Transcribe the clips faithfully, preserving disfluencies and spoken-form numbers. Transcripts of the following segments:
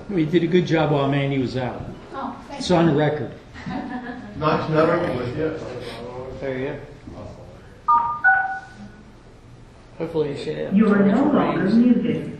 We did a good job while Mandy was out. Oh, thank It's on you. record. Nice knowing with you. There you go. Hopefully it should have. You are no longer muted.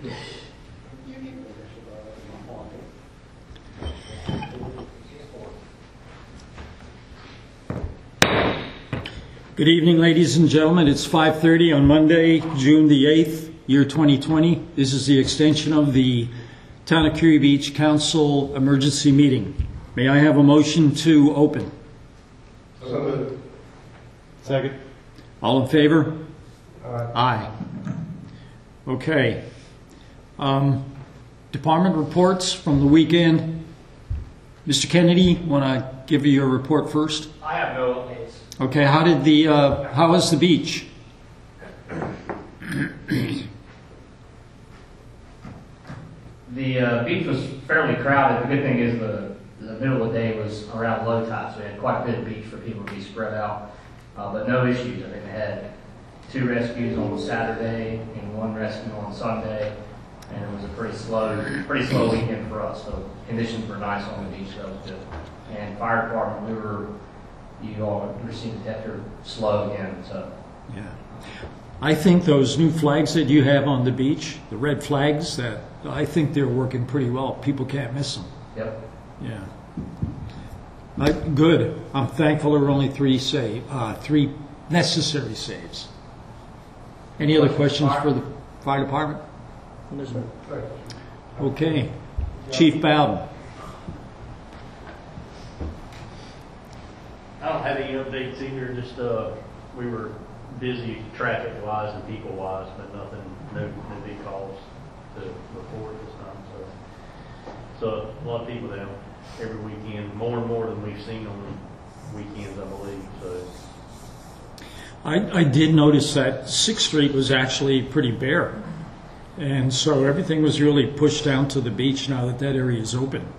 Good evening, ladies and gentlemen. It's five thirty on Monday, June the eighth, year twenty twenty. This is the extension of the Town of Curie Beach Council emergency meeting. May I have a motion to open? So moved. Second. All in favor? Aye. Aye. Okay. Um, department reports from the weekend. Mister Kennedy, want to give you your report first? I have no updates. Okay. How did the? Uh, how was the beach? The uh, beach was fairly crowded. The good thing is the, the middle of the day was around low tide, so we had quite a bit of beach for people to be spread out. Uh, but no issues. I think they had two rescues on Saturday and one rescue on Sunday, and it was a pretty slow, pretty slow weekend for us. So conditions were nice on the beach, so that was good. And fire department, we were, you all received detector slow again. So Yeah. I think those new flags that you have on the beach, the red flags, that I think they're working pretty well. People can't miss them. yep. Yeah. I, good. I'm thankful there were only three save, uh, three necessary saves. Any other questions for the fire department? No, sir. Okay. Chief Bowden. I don't have any updates either. Just uh, we were busy traffic wise and people wise, but nothing, no, no big calls to report this time. So, so a lot of people down every weekend, more and more than we've seen on weekends, I believe. So, I, I did notice that Sixth Street was actually pretty bare. And so everything was really pushed down to the beach now that that area is open.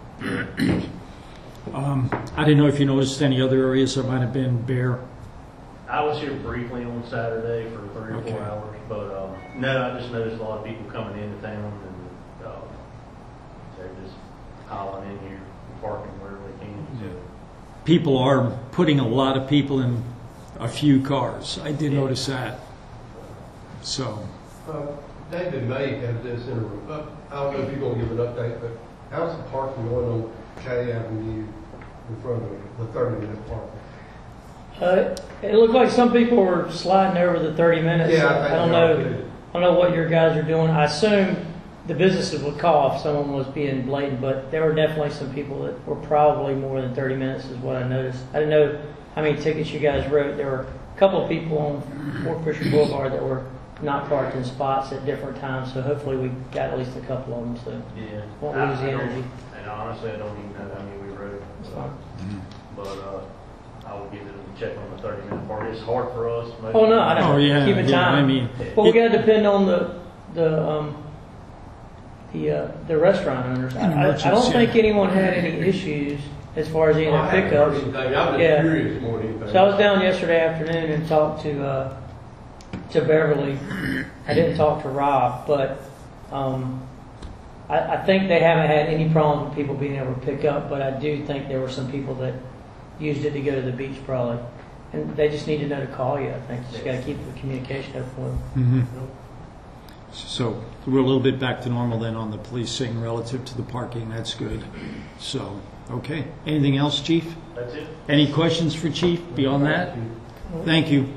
um, I didn't know if you noticed any other areas that might have been bare. I was here briefly on Saturday for three or Okay. four hours, but um, no, I just noticed a lot of people coming into town and uh, they're just piling in here, parking wherever they can. So. People are putting a lot of people in a few cars. I did notice that. So, Uh, David May has this in a, uh, I don't know if you're going to give an update, but how's the parking going on K Avenue in front of the thirty minute park? Uh, it looked like some people were sliding over the thirty minutes. Yeah, I I, think don't they are, know. too. I don't know what your guys are doing. I assume the businesses would call if someone was being blatant, but there were definitely some people that were probably more than thirty minutes, is what I noticed. I didn't know how many tickets you guys wrote. There were a couple of people on Fort Fisher Boulevard that were not parked in spots at different times, so hopefully we got at least a couple of them. So Yeah. won't I- lose the I don't- energy. And honestly, I don't even know how many we wrote. It's fine. But uh, I will give it a check on the thirty minute part. It's hard for us. Maybe. Oh no, I don't. oh yeah, Keep in yeah, time. I mean, Well, we got to depend on the the um, the uh, the restaurant owners. I, And I, I merchants, don't think yeah. anyone had any issues as far as any of I the haven't heard pickups. anything. I'm just Yeah. curious more than anything. So I was down yesterday afternoon and talked to uh, to Beverly. I didn't talk to Rob, but um, I, I think they haven't had any problem with people being able to pick up. But I do think there were some people that used it to go to the beach probably, and they just need to know to call you. I think just got to keep the communication open with them. mhm. So we're a little bit back to normal then on the policing relative to the parking. That's good. So, okay. Anything else, Chief? That's it. Any questions for Chief beyond that? Thank you.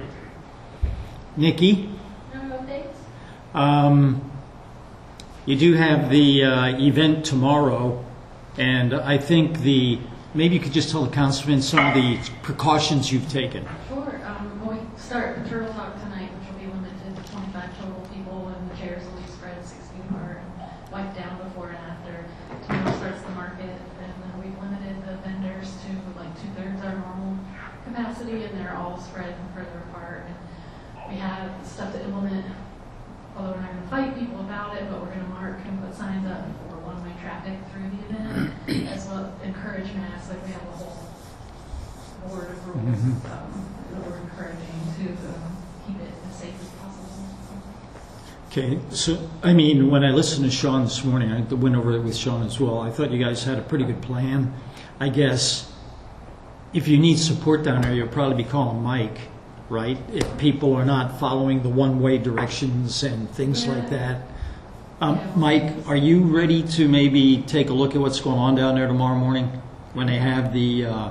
Nikki? No updates? Um, you do have the uh, event tomorrow, and I think the maybe you could just tell the councilman some of the precautions you've taken. Sure. Um, we start the Turtle Talk tonight, which will be limited to twenty-five total people, and the chairs will be spread six feet apart and wiped down before and after. Tomorrow starts the market, and then we've limited the vendors to like two-thirds our normal capacity, and they're all spread further apart. And we have stuff to implement, although we're not going to fight people about it, but we're going to mark and put signs up for one-way traffic through the event, as well as encourage masks. Like we have a whole board of rules Mhm. um, that we're encouraging to um, keep it as safe as possible. Okay, so, I mean, when I listened to Sean this morning, I went over it with Sean as well, I thought you guys had a pretty good plan. I guess if you need support down there, you'll probably be calling Mike, right? If people are not following the one-way directions and things like that. Um, Mike, are you ready to maybe take a look at what's going on down there tomorrow morning when they have the, uh,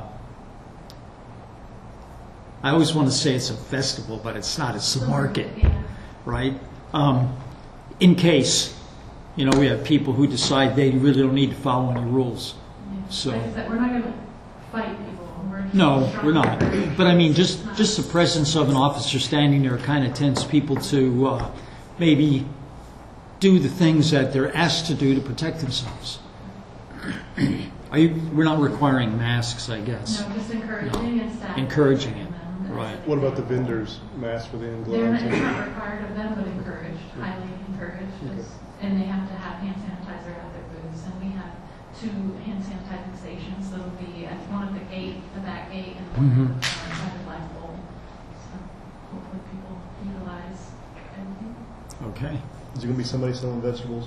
I always want to say it's a festival, but it's not, it's the market, Yeah. right? Um, in case, you know, we have people who decide they really don't need to follow any rules. Yeah. So- Like I said, we're not gonna fight people. We're just No, trying we're to not. encourage- But I mean, just, just the presence of an officer standing there kind of tends people to uh, maybe do the things that they're asked to do to protect themselves. Are you, we're not requiring masks, I guess. No, just encouraging and staff. Encouraging it, them. right. What about the vendors, masks within They're not, gloves? it's not required of them, but encouraged, highly encouraged. Just- And they have to have hand sanitizer at their booths. And we have two hand sanitizing stations. So it'll be at one at the gate, the back gate, and one Mhm. at the by the flagpole. So hopefully people utilize everything. Okay. Is there going to be somebody selling vegetables?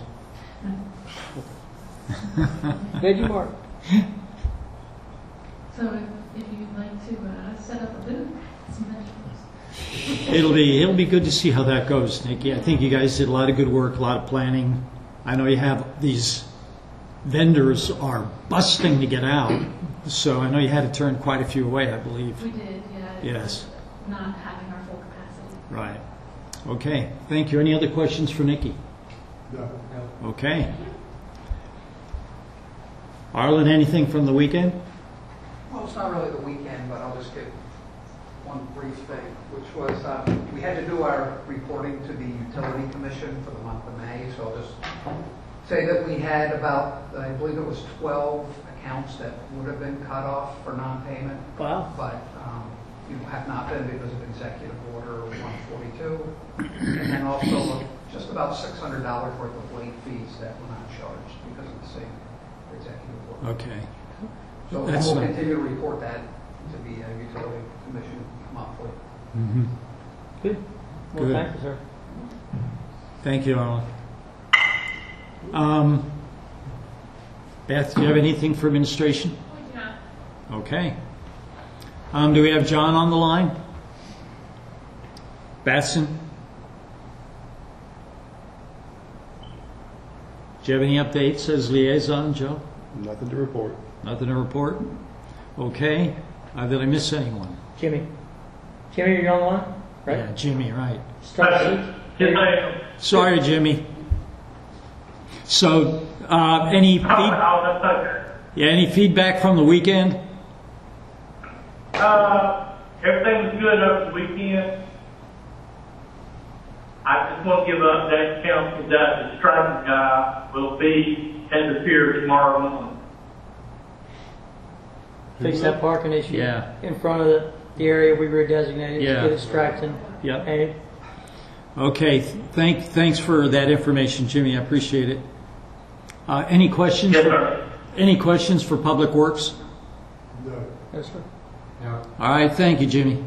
Veggie Mart. So if, if you'd like to uh, set up a booth, some vegetables. It'll be, it'll be good to see how that goes, Nikki. I think you guys did a lot of good work, a lot of planning. I know you have, these vendors are busting to get out, so I know you had to turn quite a few away, I believe. We did, yeah. it's Yes. Not having our full capacity. Right. Okay, thank you. Any other questions for Nikki? No. Okay. Arlen, anything from the weekend? Well, it's not really the weekend, but I'll just give one brief thing, which was um, we had to do our reporting to the Utility Commission for the month of May. So I'll just say that we had about, I believe it was twelve accounts that would have been cut off for non-payment, Wow. but um, you know, have not been because of Executive Order one forty-two. And then also just about six hundred dollars worth of late fees that were not charged because of the same Executive Order. Okay. So That's we'll not- continue to report that to the uh, Utility Commission monthly. Mm-hmm. Good. Well, Good. thank you, sir. Thank you, Arlen. Um, Beth, do you have anything for administration? Okay. Um, do we have John on the line? Batson? Do you have any updates as liaison, Joe? Nothing to report. Nothing to report? Okay. Uh, did I miss anyone? Jimmy. Jimmy, you're on the line? Right? Yeah, Jimmy, right. Start seat. Sorry, Jimmy. So, uh, any feed- yeah, any feedback from the weekend? Uh, everything was good over the weekend. I just want to give an update to council that the striking guy will be at the pier tomorrow morning. Fix that parking issue. Yeah. In front of the, the area we were designated. Yeah. Get it striped and Yep. painted. Okay, th- thank, thanks for that information, Jimmy. I appreciate it. Uh, any questions? Yes, for- sir. Any questions for Public Works? No. Yes, sir. All right, thank you, Jimmy.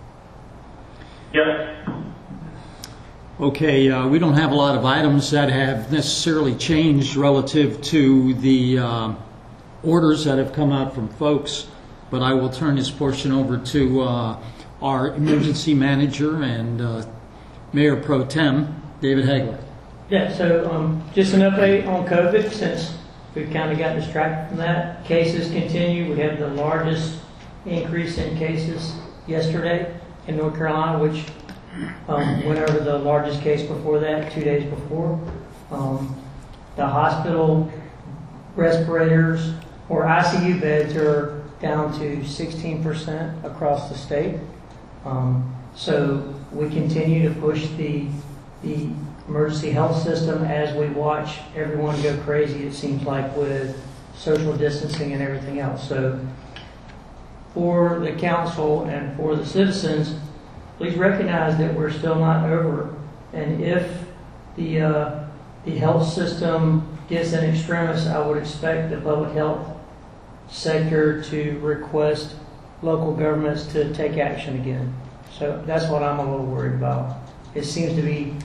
Yes. Okay, uh, we don't have a lot of items that have necessarily changed relative to the um, orders that have come out from folks, but I will turn this portion over to uh, our emergency manager and uh, Mayor Pro Tem, David Hagler. Yeah, so um, just an update on COVID since we've kind of got distracted from that. Cases continue. We have the largest increase in cases yesterday in North Carolina, which um, went over the largest case before that, two days before. Um, the hospital respirators or I C U beds are down to sixteen percent across the state. Um, so we continue to push the the emergency health system as we watch everyone go crazy, it seems like, with social distancing and everything else. So for the council and for the citizens, please recognize that we're still not over. And if the uh, the health system gets in extremis, I would expect the public health sector to request local governments to take action again. So that's what I'm a little worried about. It seems to be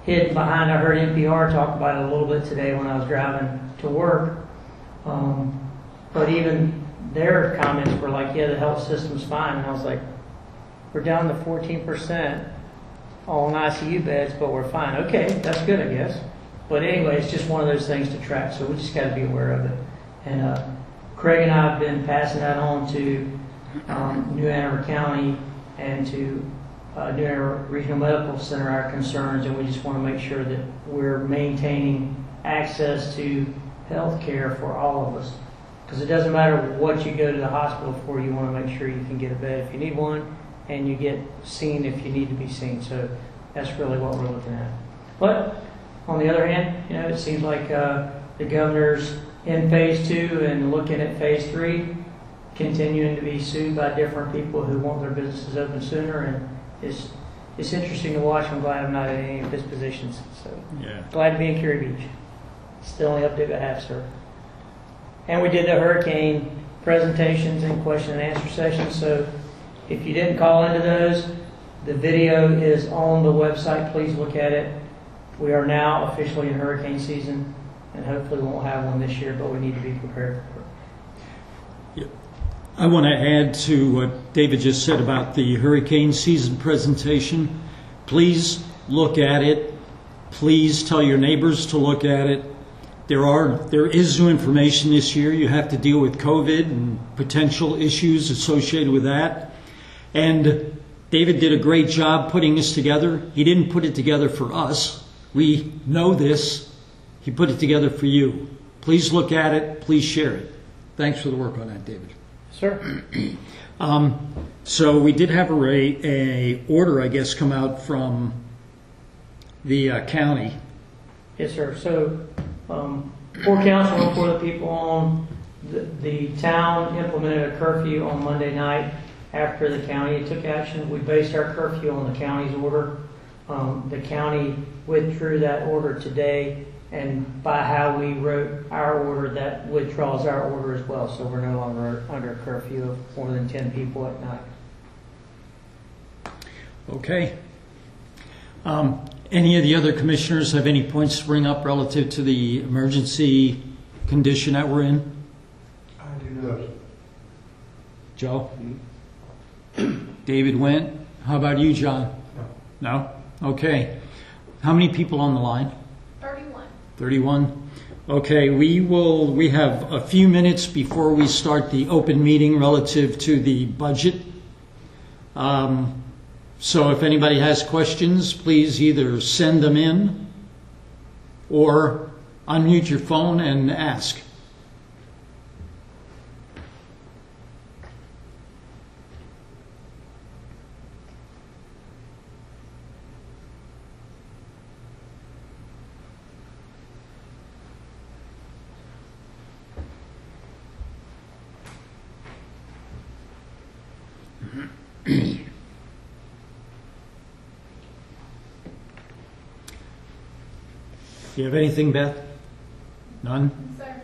hidden behind, I heard N P R talk about it a little bit today when I was driving to work. Um, but even their comments were like, yeah, the health system's fine. And I was like, we're down to fourteen percent on I C U beds, but we're fine. Okay, that's good, I guess. But anyway, it's just one of those things to track, so we just got to be aware of it. And uh, Craig and I have been passing that on to um, New Ann Arbor County and to uh, New Ann Arbor Regional Medical Center our concerns, and we just want to make sure that we're maintaining access to health care for all of us. Because it doesn't matter what you go to the hospital for, you want to make sure you can get a bed if you need one, and you get seen if you need to be seen. So that's really what we're looking at. But on the other hand, you know, it seems like uh, the governor's in phase two and looking at phase three, continuing to be sued by different people who want their businesses open sooner, and it's it's interesting to watch. I'm glad I'm not in any of his positions. So Yeah. glad to be in Curie Beach. It's the only update I have, sir. And we did the hurricane presentations and question and answer sessions. So if you didn't call into those, the video is on the website. Please look at it. We are now officially in hurricane season, and hopefully we won't have one this year, but we need to be prepared for it. I want to add to what David just said about the hurricane season presentation. Please look at it. Please tell your neighbors to look at it. There are there is new information this year. You have to deal with COVID and potential issues associated with that. And David did a great job putting this together. He didn't put it together for us. We know this. He put it together for you. Please look at it. Please share it. Thanks for the work on that, David. Sir? Um, so we did have a, a order, I guess, come out from the uh, county. Yes, sir. So um, for council and for the people on, the, the town implemented a curfew on Monday night after the county took action. We based our curfew on the county's order. Um, the county withdrew that order today, and by how we wrote our order, that withdraws our order as well. So we're no longer under a curfew of more than ten people at night. Okay. Um, any of the other commissioners have any points to bring up relative to the emergency condition that we're in? I do not. Joe? David went. How about you, John? No. No? Okay. How many people on the line? thirty-one. thirty-one. Okay, we will, we have a few minutes before we start the open meeting relative to the budget. Um, so if anybody has questions, please either send them in or unmute your phone and ask. Do you have anything, Beth? None? Sir.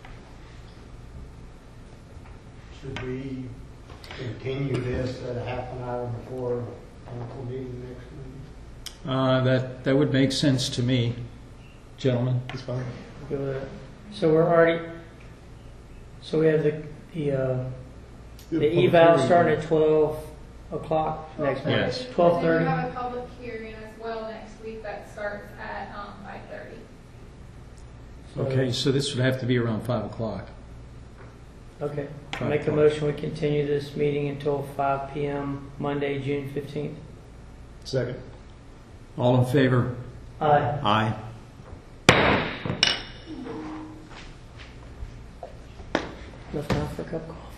Should we continue this at a half an hour before council meeting next week? Uh, that, that would make sense to me, gentlemen. It's fine. Go with that. So we're already, so we have the, the, uh, the eval starting at twelve o'clock next month. Yes. twelve thirty. We have a public hearing as well next week that starts at um, five thirty. Okay, so this would have to be around five o'clock. Okay. Make a motion, we continue this meeting until five P M Monday, June fifteenth. Second. All in favor? Aye. Aye. Enough time for a cup of coffee.